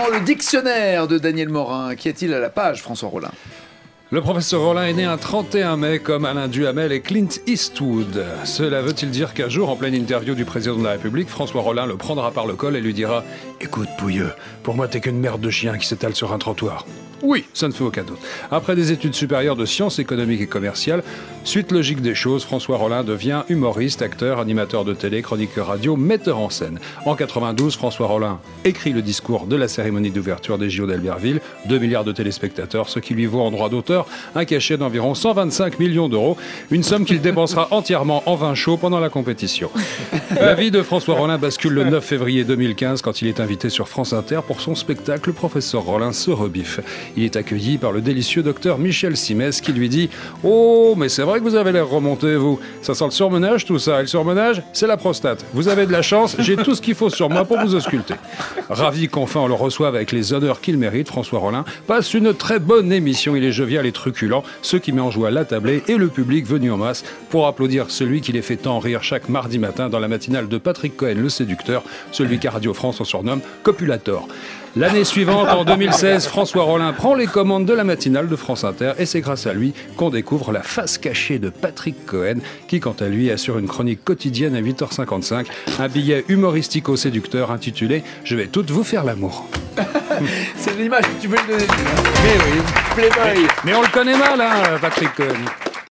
maintenant le dictionnaire de Daniel Morin. Qu'y a-t-il à la page, François Rollin ? Le professeur Rollin est né un 31 mai comme Alain Duhamel et Clint Eastwood. Cela veut-il dire qu'un jour, en pleine interview du président de la République, François Rollin le prendra par le col et lui dira « Écoute, pouilleux, pour moi t'es qu'une merde de chien qui s'étale sur un trottoir. » Oui, ça ne fait aucun doute. Après des études supérieures de sciences économiques et commerciales, suite logique des choses, François Rollin devient humoriste, acteur, animateur de télé, chroniqueur radio, metteur en scène. En 92, François Rollin écrit le discours de la cérémonie d'ouverture des JO d'Albertville, 2 milliards de téléspectateurs, ce qui lui vaut en droit d'auteur un cachet d'environ 125 millions d'euros, une somme qu'il dépensera entièrement en vin chaud pendant la compétition. La vie de François Rollin bascule le 9 février 2015 quand il est invité sur France Inter pour son spectacle « Le professeur Rollin se rebiffe ». Il est accueilli par le délicieux docteur Michel Simès qui lui dit « Oh, mais c'est vrai que vous avez l'air remonté, vous. Ça sent le surmenage, tout ça. Et le surmenage, c'est la prostate. Vous avez de la chance, j'ai tout ce qu'il faut sur moi pour vous ausculter. » Ravi qu'enfin on le reçoive avec les honneurs qu'il mérite, François Rollin passe une très bonne émission. Il est jovial et truculent, ce qui met en joie la tablée et le public venu en masse pour applaudir celui qui les fait tant rire chaque mardi matin dans la matinale de Patrick Cohen, le séducteur, celui qu'à Radio France on surnomme Copulator. L'année suivante, en 2016, François Rollin prend les commandes de la matinale de France Inter et c'est grâce à lui qu'on découvre la face cachée de Patrick Cohen qui, quant à lui, assure une chronique quotidienne à 8h55, un billet humoristico-séducteur intitulé « Je vais toutes vous faire l'amour ». C'est l'image que tu veux le donner. Mais oui. Mais on le connaît mal, hein, Patrick Cohen.